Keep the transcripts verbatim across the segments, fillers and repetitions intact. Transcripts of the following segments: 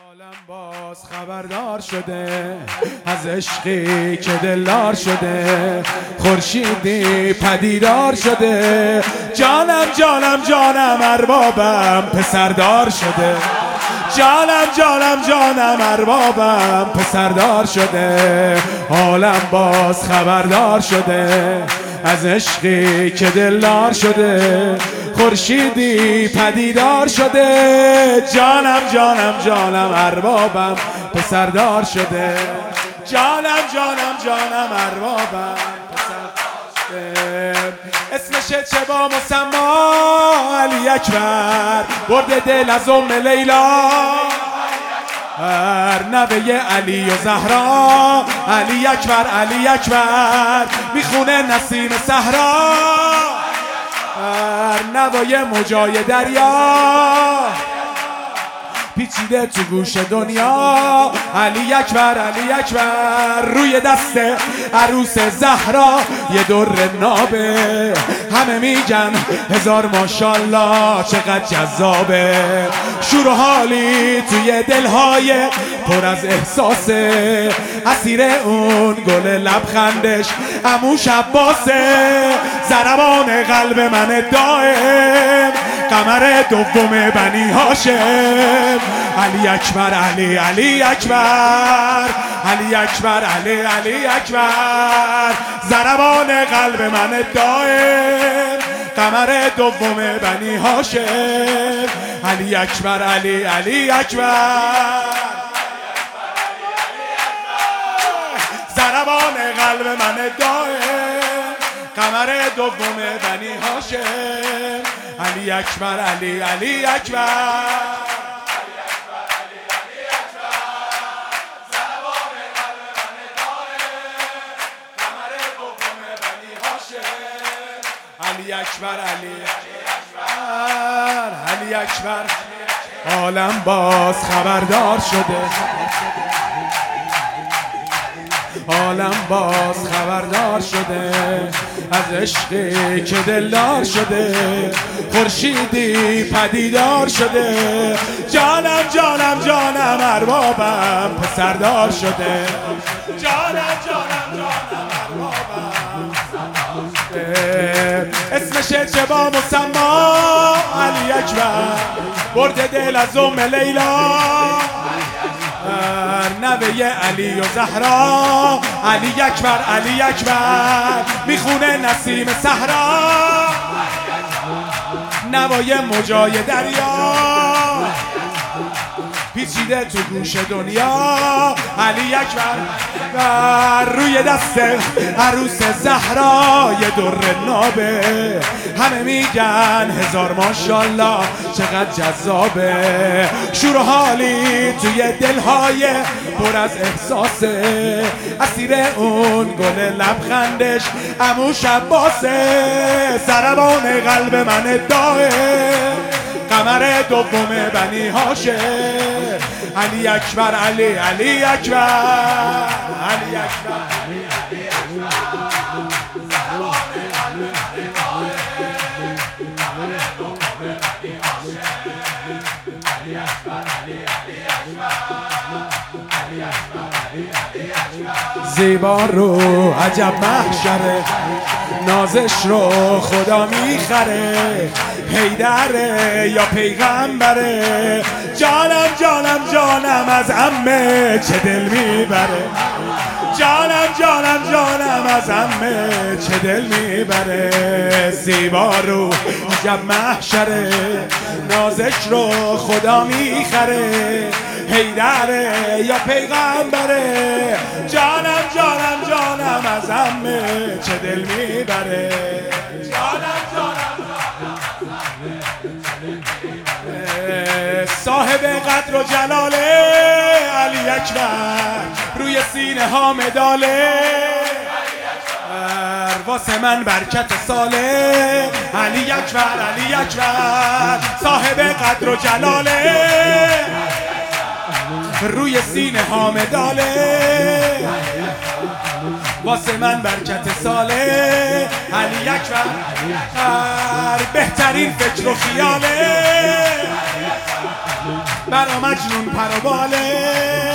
عالم باز خبردار شده از عشقی که دلدار شده، خورشیدی پدیدار شده، جانم جانم جانم اربابم پسردار شده، جانم جانم جانم اربابم پسردار شده. عالم باز خبردار شده از عشقی که دلدار شده، خورشیدی پدیدار شده، جانم جانم جانم اربابم پسردار شده، جانم جانم جانم اربابم پسردار شده. اسمش چه با مسما علی اکبر، برده دل از ام لیلا، نوه علی و زهرا، علی اکبر علی اکبر میخونه نسیم صحرا، نوای موجای دریا پیچیده تو گوش دنیا، علی اکبر علی اکبر روی دست عروس زهرا یه دور نابه، همه میگن هزار ماشالله چقدر جذابه، شور و حالی توی دلهای پر از احساسه، اسیر اون گل لبخندش عموش عباسه، ضربان قلب من دائم قمر دوم بنی هاشم، علی اکبر علی علی اکبر علی اکبر علی علی اکبر، ضربان قلب من دائم قمر دوم بنی هاشم، علی اکبر علی علی اکبر، ضربان قلب من دائم قمر دوم بنی هاشم، علی اکبر علی علی اکبر. علی اکبر علی اکبر علی اکبر، عالم باز خبردار شده، عالم باز خبردار شده از عشقی که دلدار شده، خورشیدی پدیدار شده، جانم جانم جانم اربابم پسردار شده، جانم جانم جانم اربابم اسمش چه با مسما علی اکبر، برده دل از ام لیلا، نوه علی و زهرا، علی اکبر علی اکبر میخونه نسیم صحرا، نوای موجای دریا پیچیده تو گوش دنیا، علی اکبر روی دست عروس زهرا یه دور نابه، همه میگن هزار ماشالله چقدر جذابه، شور و حالی توی دلهای پر از احساسه، اسیر اون گل لبخندش عموش عباسه، ضربان قلب من دائم قمر دوم بنی هاشم، علی اکبر علی علی اکبر علی اکبر زیبا رو عجب محشره، نازش رو خدا میخره، حیدره یا پیغمبره، جانم جانم جانم از عمه چه دل میبره، جانم جانم جانم از عمه چه دل میبره، زیبا رو عجب محشره، نازش رو خدا میخره، حیدره یا پیغمبره، جانم جانم جانم از عمه چه دل میبره، جانم جانم صاحب قدر و جلاله، علی اکبر روی سینه ها مداله، واسه من برکت ساله، علی اکبر علی اکبر صاحب قدر و جلاله، روی سینه ها مداله، واسه من برکت ساله، علی اکبر بهترین فکر و خیاله، برا مجنون پروباله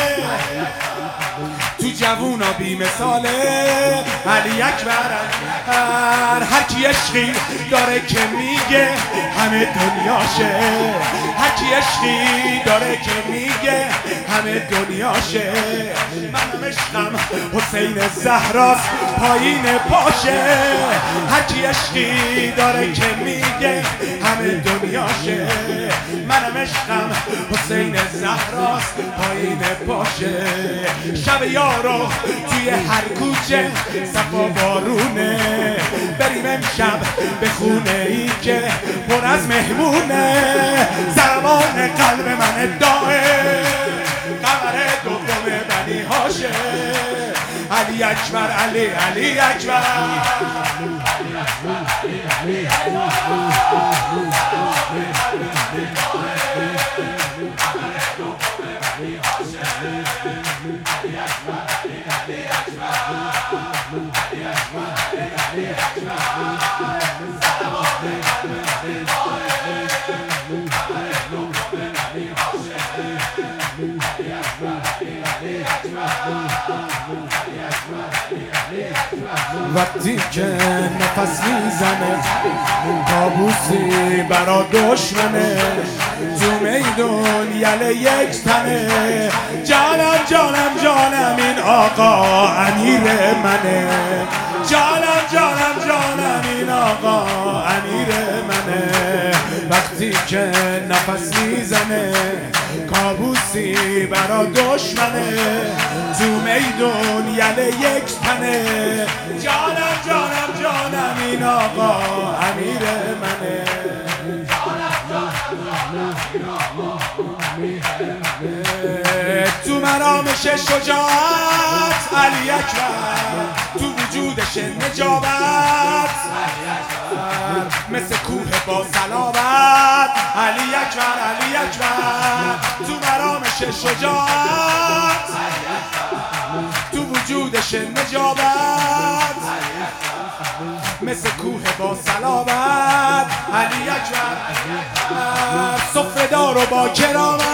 تو جوونا بی مثاله علی اکبر. هر کی عشقی داره که میگه همه دنیاشه، هر کی عشقی داره که میگه همه دنیاشه. منم عشقم حسین زهراست پایین پاشه، هر کی عشقی داره که میگه همه دنیاشه. منم عشقم حسین زهراست پایین پاشه. شب یارو توی هر کوچه صفا بارونه، بریم امشب به خونه ای که پر از مهمونه. ضربان قلب من دائه قمر دوم بنی هاشم. علی اکبر علی علی اکبر. وقتی که نفس میزنه کابوسی برا دشمنه، تو میدون یله یک تنه. جانم جانم جانم این آقا امیر منه، جانم جانم جانم این آقا امیر منه. وقتی که نفس میزنه کابوسی برا دشمنه، تو میدون یله یک تنه. جانم جانم جانم این آقا امیر منه. تو مرامش شجاعت علی اکبر، تو وجودش نجابت مثل کوه با صلابت. علی اکبر علی اکبر، تو مرامش شجاعت، تو وجودش نجابت مثل کوه با صلابت. علی اکبر سفره دار و با کرامت،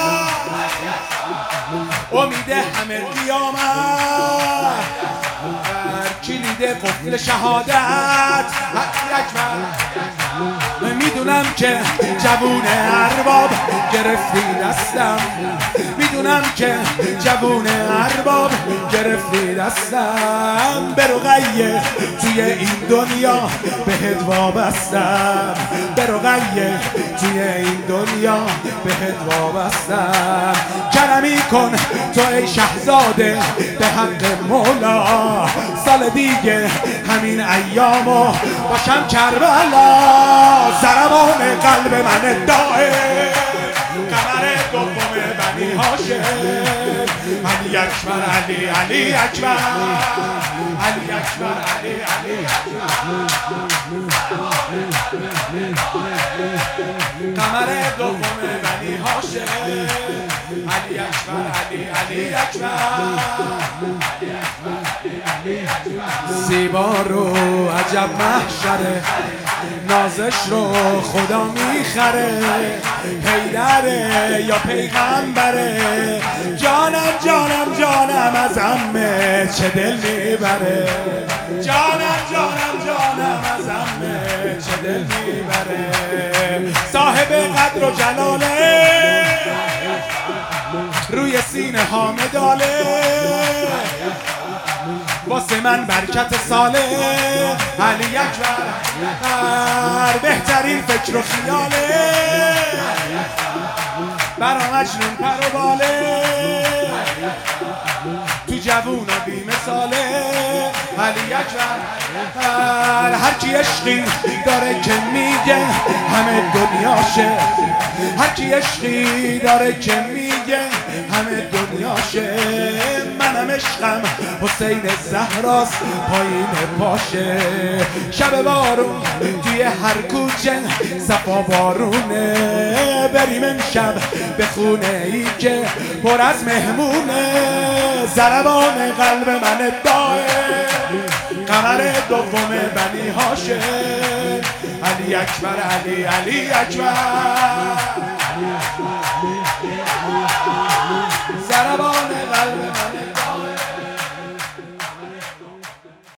امید همه قیامت، کلید قفل شهادت. علی اکبر میدونم که جوون ارباب گرفتی دستم، میدونم که جوون ارباب گرفتی دستم. به رقیه توی این دنیا بهت وابستم، به رقیه توی این دنیا بهت وابستم. کرمی کن تو ای شهزاده به حق مولا، سال دیگه همین ایامو باشم کربلا. ضربان قلب من دائه قمر دوم بنی هاشم. علی اکبر علی علی اکبر، علی اکبر علی علی قمر دوم بنی هاشم. علی اکبر علی علی اکبر. زیبا رو عجب محشره، نازش رو خدا میخره. حیدره یا پیغمبره، جانم جانم جانم از عمه چه دل میبره. جانم جانم جانم از عمه چه دل میبره. صاحب قدر و جلاله روی سینه ها مداله، واسه من برکت ساله. علی اکبر بهترین فکر و خیاله، برا مجنون پروباله تو جوونا بی مثاله. علی اکبر هر کی عشقی داره که میگه همه دنیاشه، هر کی عشقی داره که میگه همه دنیاشه. منم عشقم حسین زهراست پایین پاشه. شب بارون توی هر کوچه صفا بارونه، بریم امشب به خونه ای که پر از مهمونه. ضربان قلب من دائه قمر دوم بنی هاشم. علی اکبر علی علی اکبر.